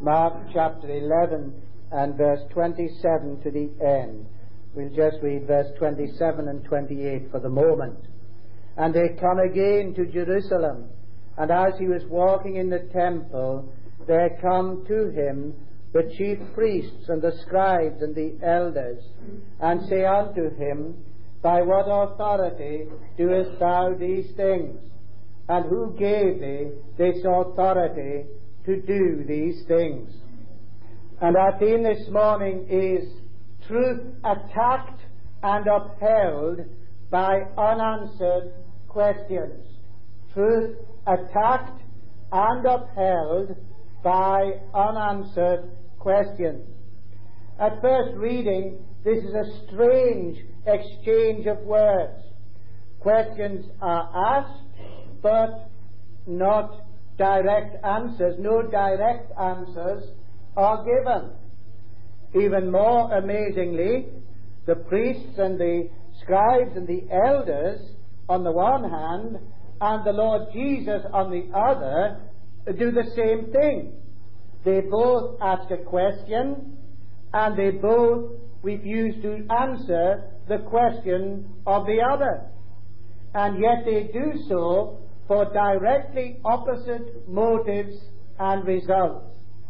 Mark chapter 11 and verse 27 to the end. We'll just read verse 27 and 28 for the moment. And they come again to Jerusalem, and as he was walking in the temple, there come to him the chief priests and the scribes and the elders, and say unto him, By what authority doest thou these things? And who gave thee this authority to do these things? And our theme this morning is truth attacked and upheld by unanswered questions. Truth attacked and upheld by unanswered questions. At first reading, this is a strange exchange of words. Questions are asked, but not direct answers. No direct answers are given. Even more amazingly, the priests and the scribes and the elders on the one hand, and the Lord Jesus on the other, do the same thing. They both ask a question, and they both refuse to answer the question of the other. And yet they do so for directly opposite motives and results.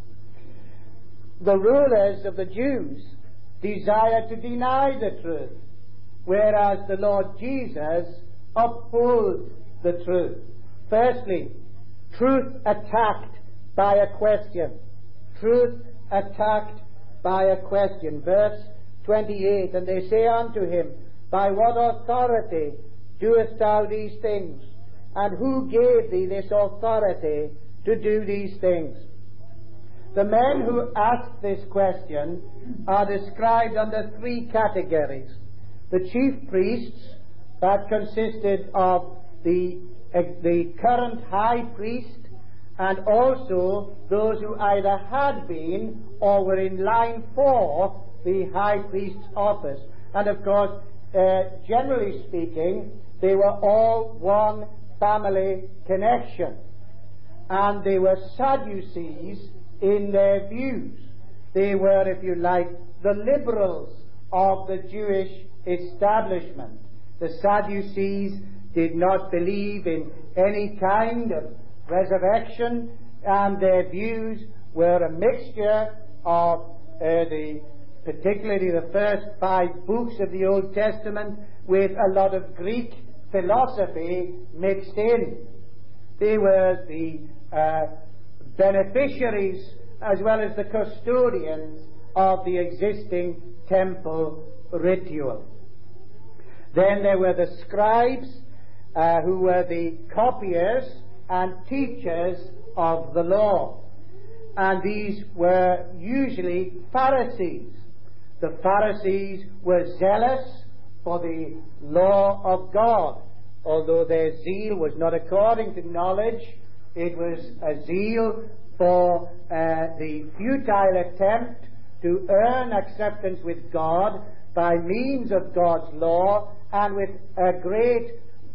The rulers of the Jews desire to deny the truth, whereas the Lord Jesus upholds the truth. Firstly, truth attacked by a question. Truth attacked by a question. Verse 28, And they say unto him, By what authority doest thou these things? And who gave thee this authority to do these things? The men who asked this question are described under three categories. The chief priests, that consisted of the current high priest, and also those who either had been or were in line for the high priest's office. And of course, generally speaking, they were all one family connection. And they were Sadducees in their views. They were, if you like, the liberals of the Jewish establishment. The Sadducees did not believe in any kind of resurrection, and their views were a mixture of particularly the first 5 books of the Old Testament with a lot of Greek philosophy mixed in. They were the beneficiaries as well as the custodians of the existing temple ritual. Then there were the scribes, who were the copiers and teachers of the law. And these were usually Pharisees. The Pharisees were zealous for the law of God, although their zeal was not according to knowledge. It was a zeal for the futile attempt to earn acceptance with God by means of God's law, and with a great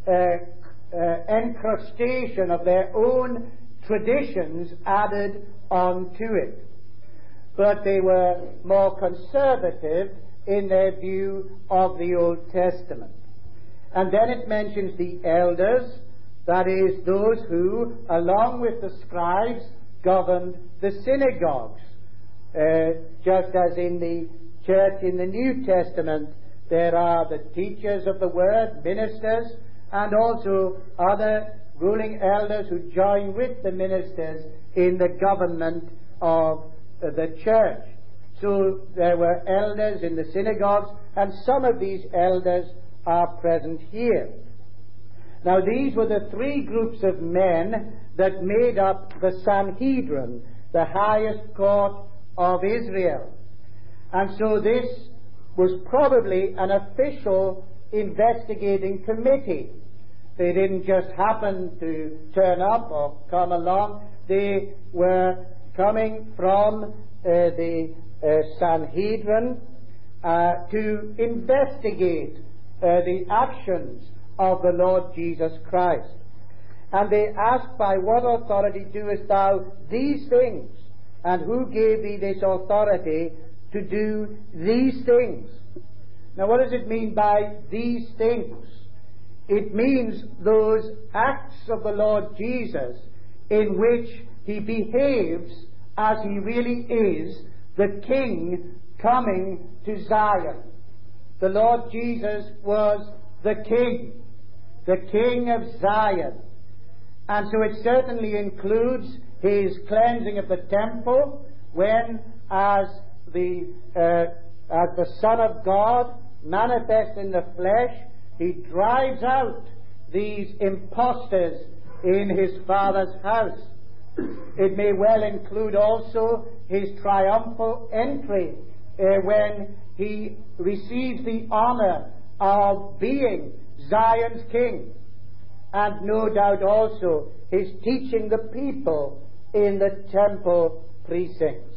encrustation of their own traditions added onto it. But they were more conservative in their view of the Old Testament. And then it mentions the elders, that is, those who, along with the scribes, governed the synagogues. Just as in the church in the New Testament, there are the teachers of the word, ministers, and also other ruling elders who join with the ministers in the government of the church. So there were elders in the synagogues, and some of these elders are present here. Now these were the 3 groups of men that made up the Sanhedrin, the highest court of Israel. And so this was probably an official investigating committee. They didn't just happen to turn up or come along. They were coming from the Sanhedrin to investigate the actions of the Lord Jesus Christ. And they asked, By what authority doest thou these things? and who gave thee this authority to do these things? Now, what does it mean by these things? It means those acts of the Lord Jesus in which he behaves as he really is, the King coming to Zion. The Lord Jesus was the King of Zion. And so it certainly includes his cleansing of the temple, when as the Son of God, manifest in the flesh, he drives out these impostors in his Father's house. It may well include also his triumphal entry when he receives the honor of being Zion's king, and no doubt also his teaching the people in the temple precincts.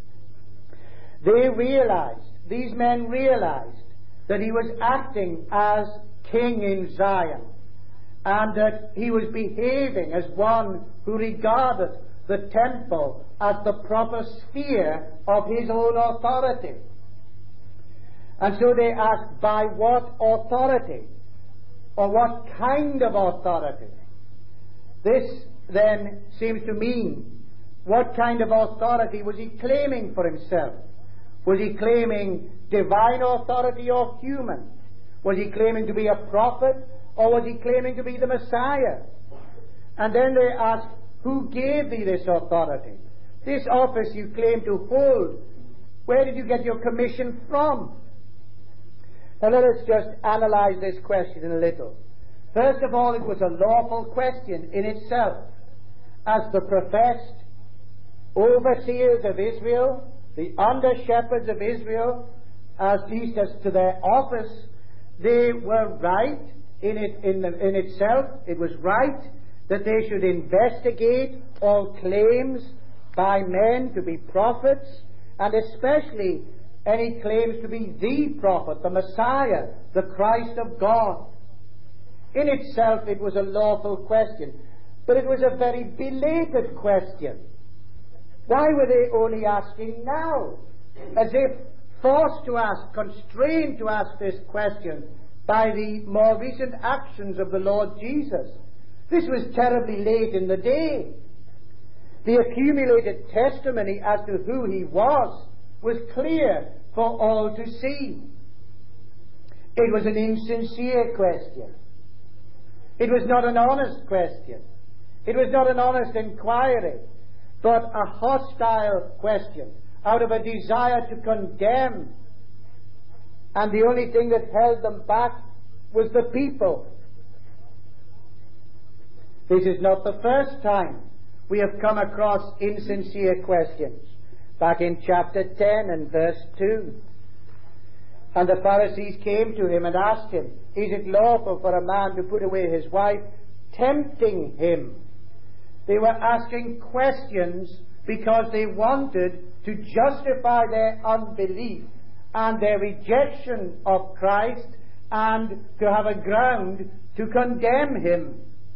These men realized that he was acting as king in Zion, and that he was behaving as one who regarded the temple as the proper sphere of his own authority. And so they asked, by what authority? Or what kind of authority? This then seems to mean, what kind of authority was he claiming for himself? Was he claiming divine authority or human? Was he claiming to be a prophet, or was he claiming to be the Messiah? And then they asked, who gave thee this authority? This office you claim to hold, where did you get your commission from? Now let us just analyze this question in a little. First of all, it was a lawful question in itself. As the professed overseers of Israel, the under-shepherds of Israel, at least as to their office, they were right in itself. It was right that they should investigate all claims by men to be prophets, and especially any claims to be the prophet, the Messiah, the Christ of God. In itself, it was a lawful question, but it was a very belated question. Why were they only asking now? As if forced to ask, constrained to ask this question by the more recent actions of the Lord Jesus. This was terribly late in the day. The accumulated testimony as to who he was clear for all to see. It was an insincere question. It was not an honest question. It was not an honest inquiry, but a hostile question out of a desire to condemn. And the only thing that held them back was the people. This is not the first time we have come across insincere questions. Back in chapter 10 and verse 2. And the Pharisees came to him and asked him, is it lawful for a man to put away his wife? Tempting him. They were asking questions because they wanted to justify their unbelief and their rejection of Christ, and to have a ground to condemn him.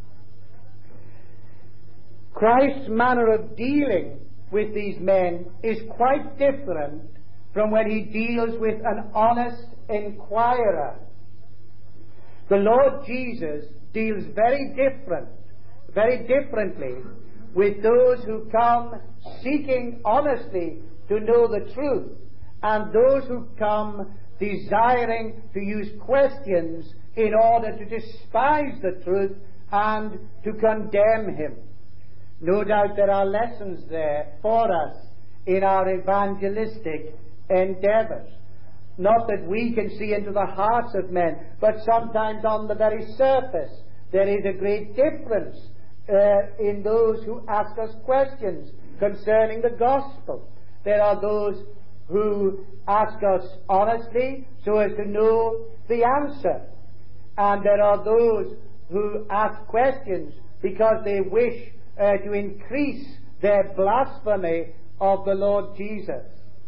Christ's manner of dealing with these men is quite different from when he deals with an honest inquirer. The Lord Jesus deals very differently with those who come seeking honestly to know the truth, and those who come desiring to use questions in order to despise the truth and to condemn him. No doubt there are lessons there for us in our evangelistic endeavors. Not that we can see into the hearts of men, but sometimes on the very surface there is a great difference in those who ask us questions concerning the gospel. There are those who ask us honestly so as to know the answer, and there are those who ask questions because they wish to increase their blasphemy of the Lord Jesus.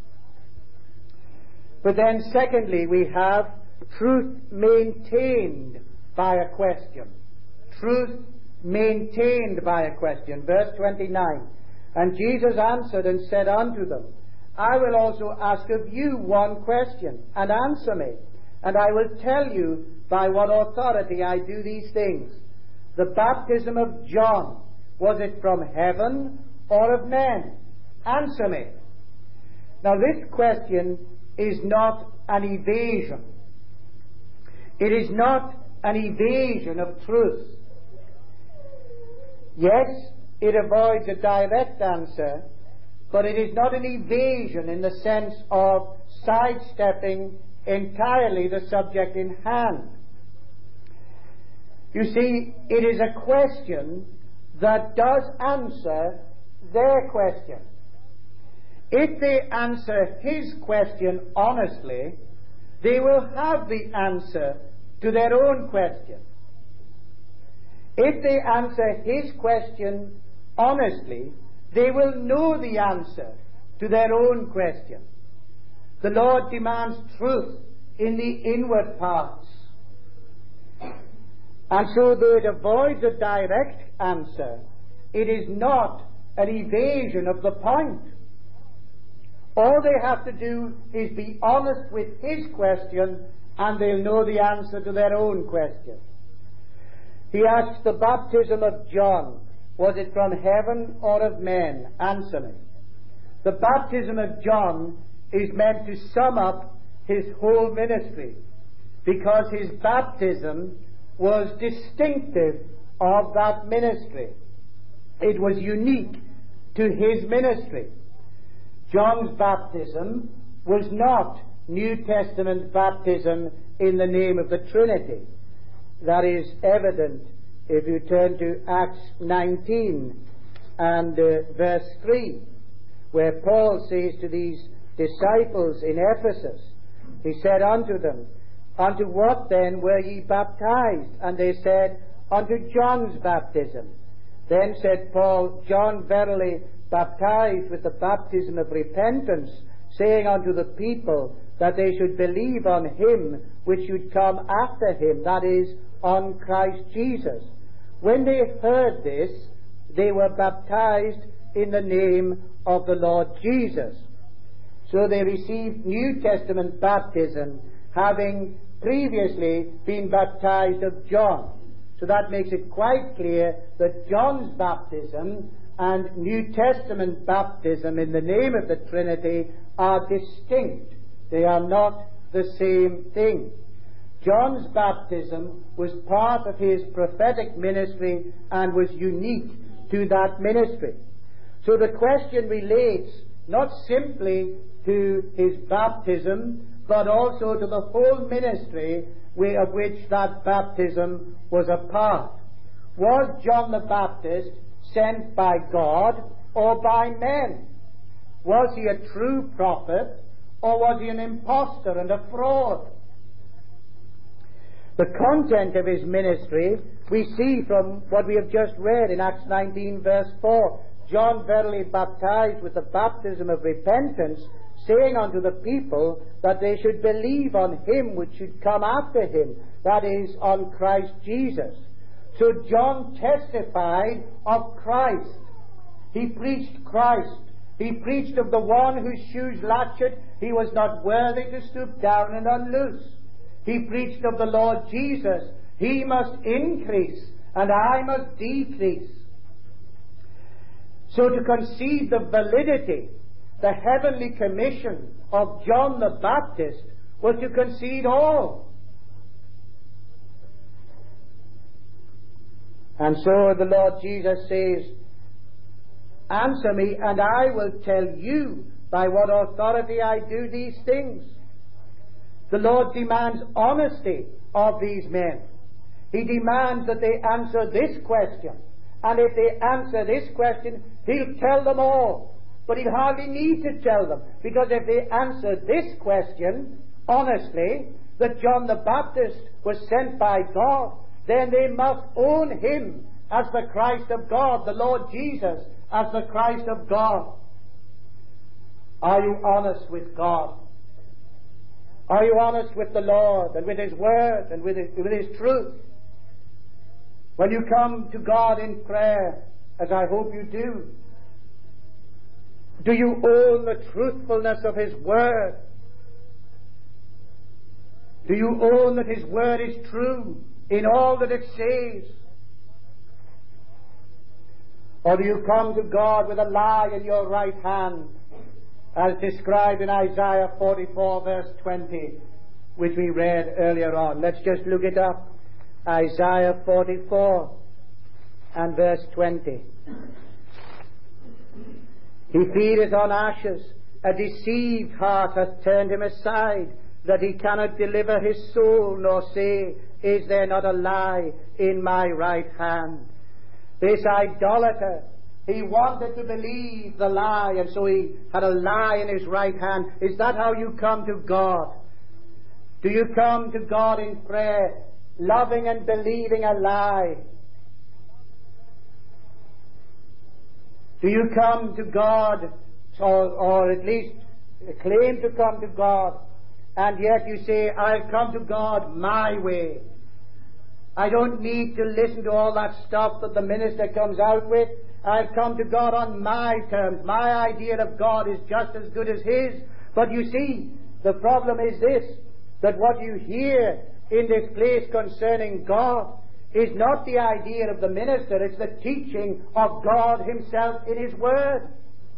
But then secondly, we have truth maintained by a question. Truth maintained by a question. Verse 29. And Jesus answered and said unto them, I will also ask of you one question, and answer me, and I will tell you by what authority I do these things. The baptism of John, was it from heaven or of men? Answer me. Now this question is not an evasion. It is not an evasion of truth. Yes, it avoids a direct answer, but it is not an evasion in the sense of sidestepping entirely the subject in hand. You see, it is a question that does answer their question. If they answer his question honestly, they will have the answer to their own question. If they answer his question honestly, they will know the answer to their own question. The Lord demands truth in the inward parts. And so though it avoids a direct answer, it is not an evasion of the point. All they have to do is be honest with his question, and they'll know the answer to their own question. He asks, the baptism of John, was it from heaven or of men? Answer me. The baptism of John is meant to sum up his whole ministry, because his baptism was distinctive of that ministry. It was unique to his ministry. John's baptism was not New Testament baptism in the name of the Trinity. That is evident if you turn to Acts 19 and verse 3, where Paul says to these disciples in Ephesus, he said unto them, unto what then were ye baptized? And they said, unto John's baptism. Then said Paul, John verily baptized with the baptism of repentance, saying unto the people that they should believe on him which should come after him, that is, on Christ Jesus. When they heard this, they were baptized in the name of the Lord Jesus. So they received New Testament baptism, having previously been baptized of John. So that makes it quite clear that John's baptism and New Testament baptism in the name of the Trinity are distinct. They are not the same thing. John's baptism was part of his prophetic ministry and was unique to that ministry. So the question relates not simply to his baptism, but also to the whole ministry of which that baptism was a part. Was John the Baptist sent by God or by men? Was he a true prophet, or was he an impostor and a fraud? The content of his ministry we see from what we have just read in Acts 19 verse 4. John verily baptized with the baptism of repentance, saying unto the people that they should believe on him which should come after him, that is, on Christ Jesus. So John testified of Christ. He preached Christ. He preached of the one whose shoes latchet he was not worthy to stoop down and unloose. He preached of the Lord Jesus. He must increase and I must decrease. So to concede the validity, the heavenly commission of John the Baptist was to concede all. And so the Lord Jesus says, answer me and I will tell you by what authority I do these things. The Lord demands honesty of these men. He demands that they answer this question. And if they answer this question, he'll tell them all. But he'll hardly need to tell them, because if they answer this question honestly, that John the Baptist was sent by God, then they must own him as the Christ of God, the Lord Jesus as the Christ of God. Are you honest with God? Are you honest with the Lord and with his word and with his truth? When you come to God in prayer, as I hope you do, Do you own the truthfulness of His Word? Do you own that His Word is true in all that it says? Or do you come to God with a lie in your right hand, as described in Isaiah 44 verse 20, which we read earlier on? Let's just look it up. Isaiah 44 and verse 20. He feedeth on ashes, a deceived heart hath turned him aside, that he cannot deliver his soul, nor say, is there not a lie in my right hand? This idolater, he wanted to believe the lie, and so he had a lie in his right hand. Is that how you come to God? Do you come to God in prayer, loving and believing a lie? Do you come to God, or at least claim to come to God, and yet you say, I'll come to God my way. I don't need to listen to all that stuff that the minister comes out with. I'll come to God on my terms. My idea of God is just as good as His. But you see, the problem is this, that what you hear in this place concerning God is not the idea of the minister, it's the teaching of God Himself in His Word.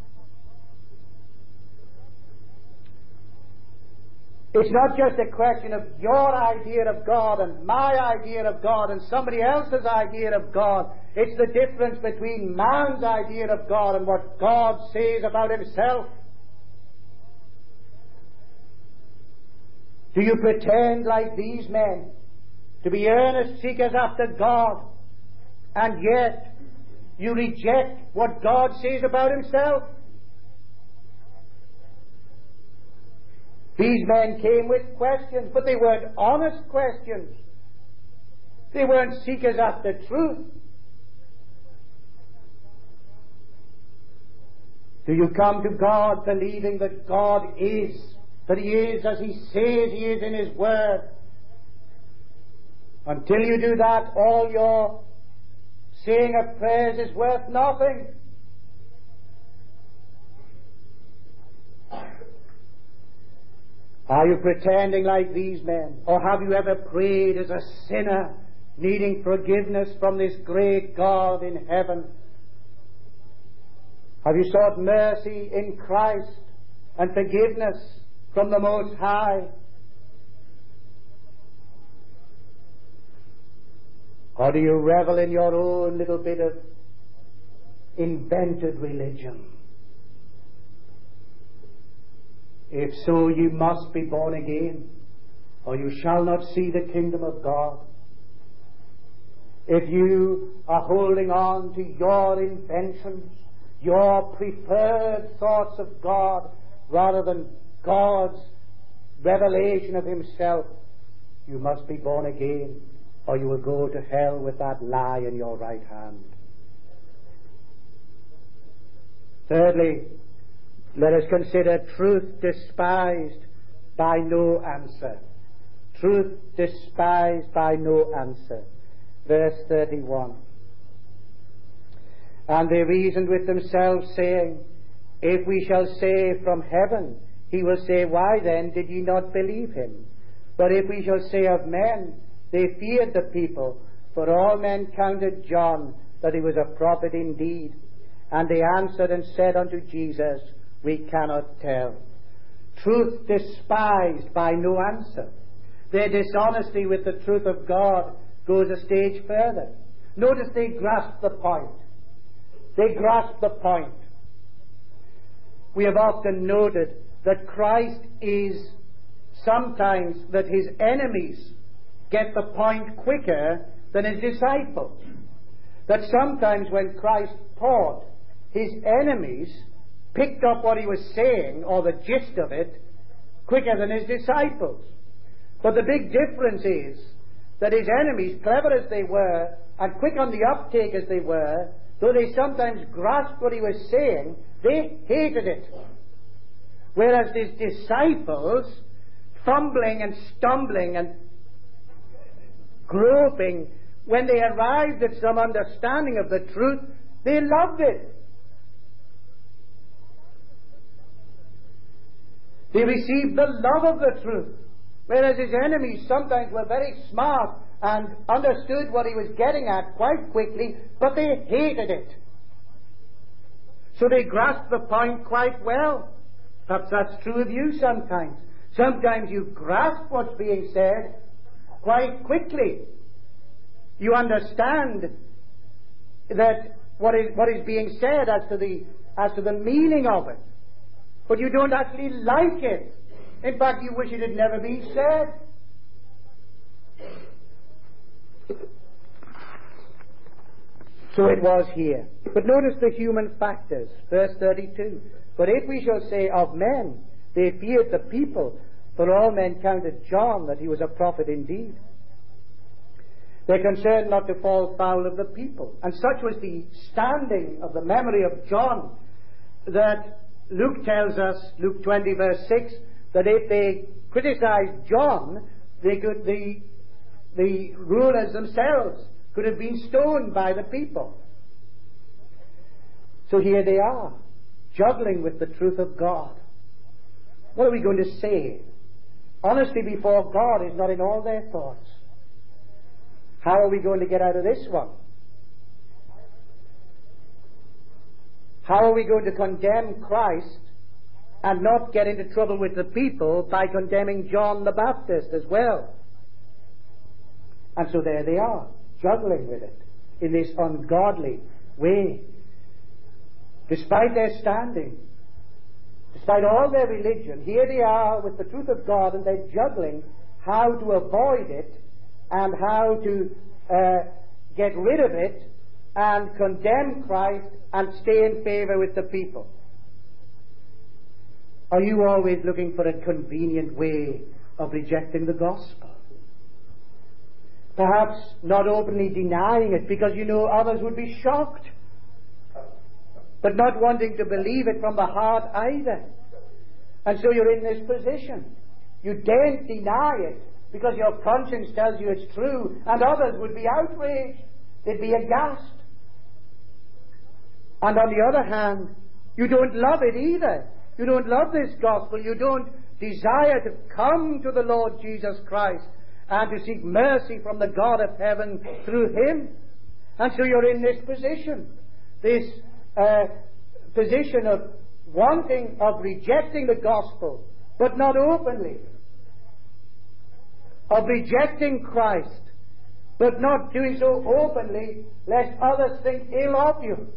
It's not just a question of your idea of God and my idea of God and somebody else's idea of God. It's the difference between man's idea of God and what God says about Himself. Do you pretend like these men to be earnest seekers after God, and yet you reject what God says about Himself? These men came with questions, but they weren't honest questions. They weren't seekers after truth. Do you come to God believing that God is, that He is as He says He is in His Word? Until you do that, all your saying of prayers is worth nothing. Are you pretending like these men? Or have you ever prayed as a sinner, needing forgiveness from this great God in heaven? Have you sought mercy in Christ and forgiveness from the Most High? Or do you revel in your own little bit of invented religion? If so, you must be born again, or you shall not see the kingdom of God. If you are holding on to your inventions, your preferred thoughts of God, rather than God's revelation of Himself, you must be born again, or you will go to hell with that lie in your right hand. Thirdly, let us consider truth despised by no answer. Truth despised by no answer. Verse 31. And they reasoned with themselves, saying, if we shall say from heaven, He will say, why then did ye not believe Him? But if we shall say of men, they feared the people, for all men counted John that he was a prophet indeed. And they answered and said unto Jesus, we cannot tell. Truth despised by no answer. Their dishonesty with the truth of God goes a stage further. Notice they grasp the point. They grasp the point. We have often noted that Christ is sometimes that His enemies get the point quicker than His disciples. That sometimes when Christ taught, His enemies picked up what He was saying, or the gist of it, quicker than His disciples. But the big difference is that His enemies, clever as they were, and quick on the uptake as they were, though they sometimes grasped what He was saying, they hated it. Whereas His disciples, fumbling and stumbling and groping, when they arrived at some understanding of the truth, they loved it. They received the love of the truth, whereas his enemies sometimes were very smart and understood what he was getting at quite quickly, but they hated it. So they grasped the point quite well. Perhaps that's true of you sometimes. Sometimes you grasp what's being said quite quickly. You understand that what is being said as to the meaning of it, but you don't actually like it. In fact, you wish it had never been said. So it was here. But notice the human factors. Verse 32. But if we shall say of men, they feared the people, for all men counted John that he was a prophet indeed. They're concerned not to fall foul of the people. And such was the standing of the memory of John, that Luke tells us, Luke 20 verse 6, that if they criticized John, the rulers themselves could have been stoned by the people. So here they are, juggling with the truth of God. What are we going to say? Honesty before God is not in all their thoughts. How are we going to get out of this one? How are we going to condemn Christ and not get into trouble with the people by condemning John the Baptist as well? And so there they are, juggling with it in this ungodly way. Despite their standing, despite all their religion, here they are with the truth of God, and they're juggling how to avoid it and how to get rid of it and condemn Christ and stay in favor with the people. Are you always looking for a convenient way of rejecting the gospel? Perhaps not openly denying it because you know others would be shocked, but not wanting to believe it from the heart either. And so you're in this position. You daren't deny it because your conscience tells you it's true, and others would be outraged. They'd be aghast. And on the other hand, you don't love it either. You don't love this gospel. You don't desire to come to the Lord Jesus Christ and to seek mercy from the God of heaven through Him. And so you're in this position. This position of wanting, of rejecting the gospel, but not openly. Of rejecting Christ, but not doing so openly, lest others think ill of you.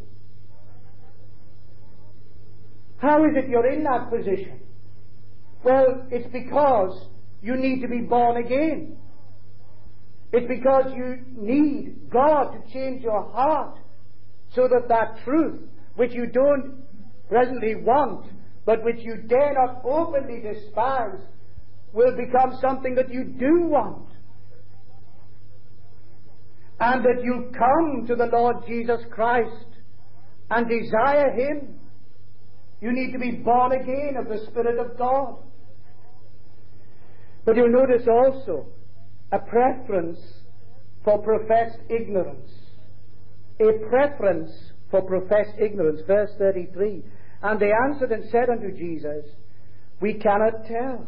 How is it you're in that position? Well, it's because you need to be born again. It's because you need God to change your heart so that that truth, which you don't presently want, but which you dare not openly despise, will become something that you do want. And that you come to the Lord Jesus Christ and desire Him. You need to be born again of the Spirit of God. But you'll notice also a preference for professed ignorance. A preference for professed ignorance. Verse 33. And they answered and said unto Jesus, we cannot tell.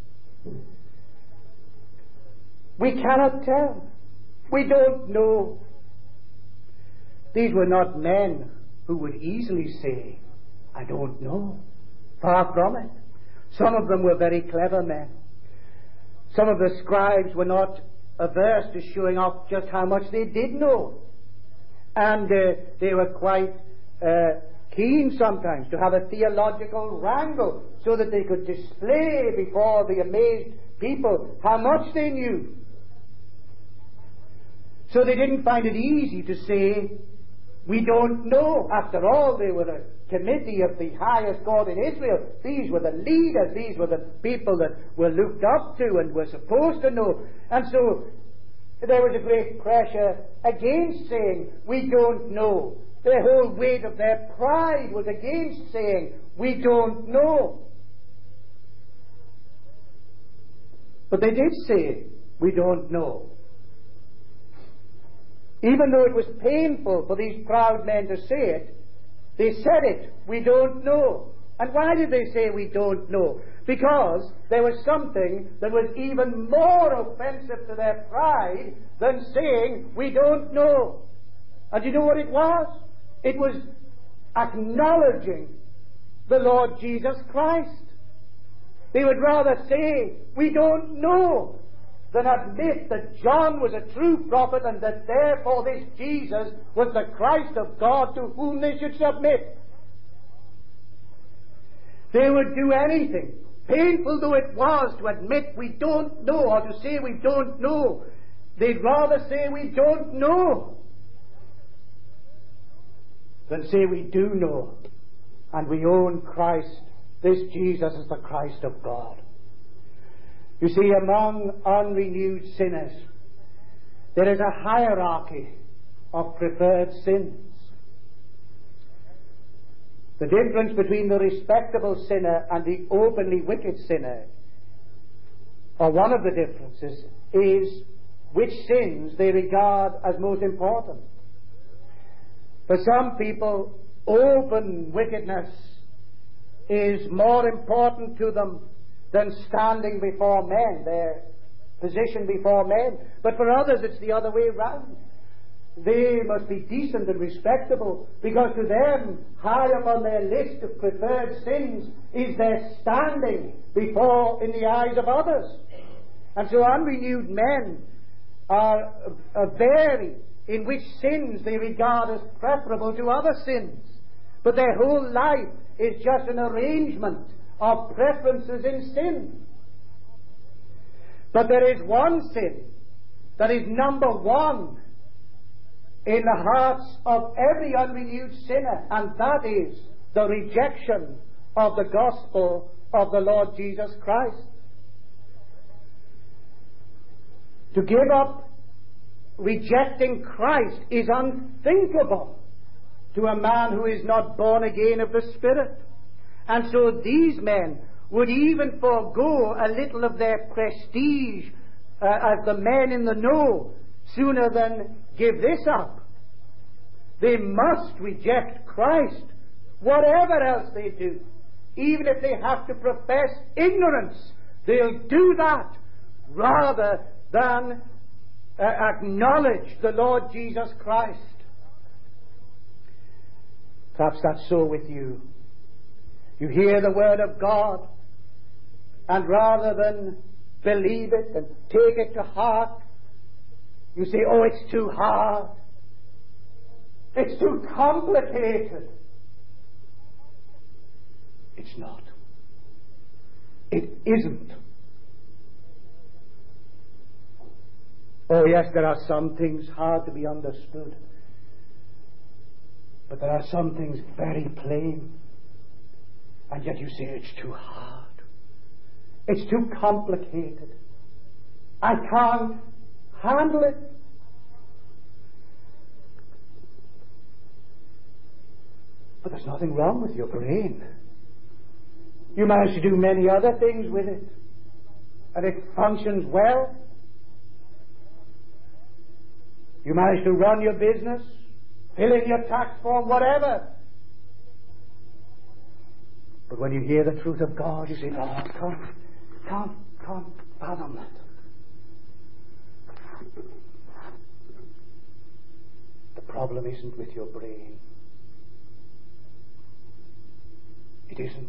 We cannot tell. We don't know. These were not men who would easily say, I don't know. Far from it. Some of them were very clever men. Some of the scribes were not averse to showing off just how much they did know. And they were quite keen sometimes to have a theological wrangle so that they could display before the amazed people how much they knew. So they didn't find it easy to say, we don't know. After all, they were a committee of the highest God in Israel. These were the leaders. These were the people that were looked up to and were supposed to know. And so there was a great pressure against saying, we don't know. The whole weight of their pride was against saying, we don't know. But they did say, we don't know. Even though it was painful for these proud men to say it, they said it, we don't know. And why did they say we don't know? because there was something that was even more offensive to their pride than saying, we don't know. And you know what it was? It was acknowledging the Lord Jesus Christ. They would rather say, we don't know, than admit that John was a true prophet and that therefore this Jesus was the Christ of God to whom they should submit. They would do anything, painful though it was to admit we don't know or to say we don't know. They'd rather say we don't know than say we do know and we own Christ. This Jesus is the Christ of God. You see, among unrenewed sinners, there is a hierarchy of preferred sins. The difference between the respectable sinner and the openly wicked sinner, or one of the differences, is which sins they regard as most important. For some people, open wickedness is more important to them than standing before men, their position before men. But for others, it's the other way round. They must be decent and respectable, because to them, high up on their list of preferred sins is their standing before in the eyes of others. And so unrenewed men are varied in which sins they regard as preferable to other sins. But their whole life is just an arrangement of preferences in sin. But there is one sin that is number one in the hearts of every unrenewed sinner, and that is the rejection of the gospel of the Lord Jesus Christ. To give up rejecting Christ is unthinkable to a man who is not born again of the Spirit. And so these men would even forego a little of their prestige as the men in the know sooner than give this up. They must reject Christ, whatever else they do. Even if they have to profess ignorance, they'll do that rather than acknowledge the Lord Jesus Christ. Perhaps that's so with you. You hear the Word of God, and rather than believe it and take it to heart, you say, oh, it's too hard. It's too complicated. It's not. It isn't. Oh, yes, there are some things hard to be understood. But there are some things very plain. And yet you say it's too hard. It's too complicated. I can't handle it. But there's nothing wrong with your brain. You manage to do many other things with it. And it functions well. You manage to run your business, fill in your tax form, whatever. But when you hear the truth of God, you say, no, can't fathom that. The problem isn't with your brain. It isn't.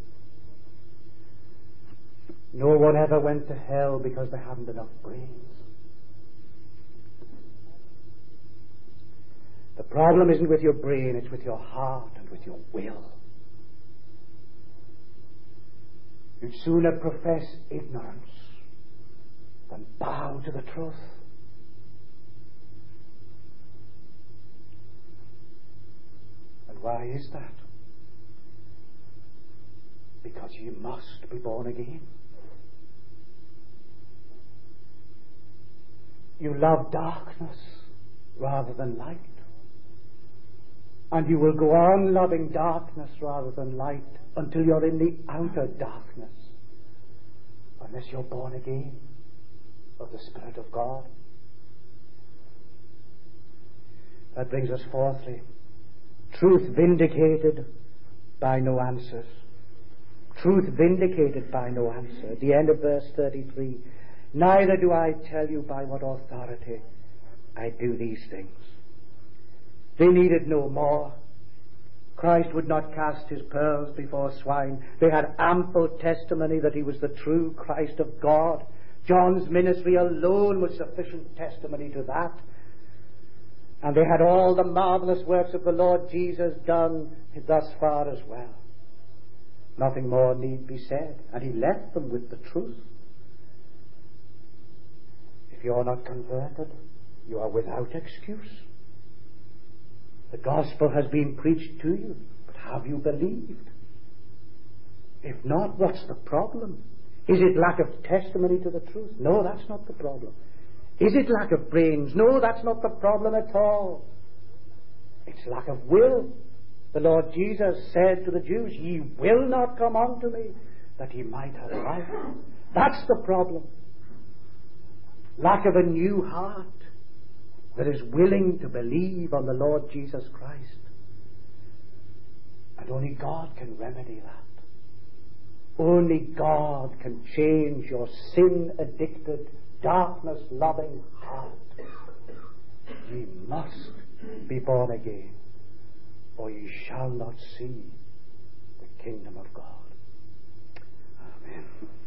No one ever went to hell because they haven't enough brains. The problem isn't with your brain, it's with your heart and with your will. You'd sooner profess ignorance than bow to the truth. And why is that? Because you must be born again. You love darkness rather than light. And you will go on loving darkness rather than light until you're in the outer darkness, unless you're born again of the Spirit of God. That brings us fourthly, truth vindicated by no answers. Truth vindicated by no answer. At the end of verse 33, neither do I tell you by what authority I do these things. They needed no more. Christ would not cast his pearls before swine. They had ample testimony that he was the true Christ of God. John's ministry alone was sufficient testimony to that. And they had all the marvelous works of the Lord Jesus done thus far as well. Nothing more need be said. And he left them with the truth. If you are not converted, you are without excuse. The gospel has been preached to you, but have you believed? If not, what's the problem? Is it lack of testimony to the truth? No, that's not the problem. Is it lack of brains? No, that's not the problem at all. It's lack of will. The Lord Jesus said to the Jews, ye will not come unto me, that ye might have life. That's the problem. Lack of a new heart that is willing to believe on the Lord Jesus Christ. And only God can remedy that. Only God can change your sin-addicted, darkness-loving heart. Ye must be born again, or ye shall not see the kingdom of God. Amen.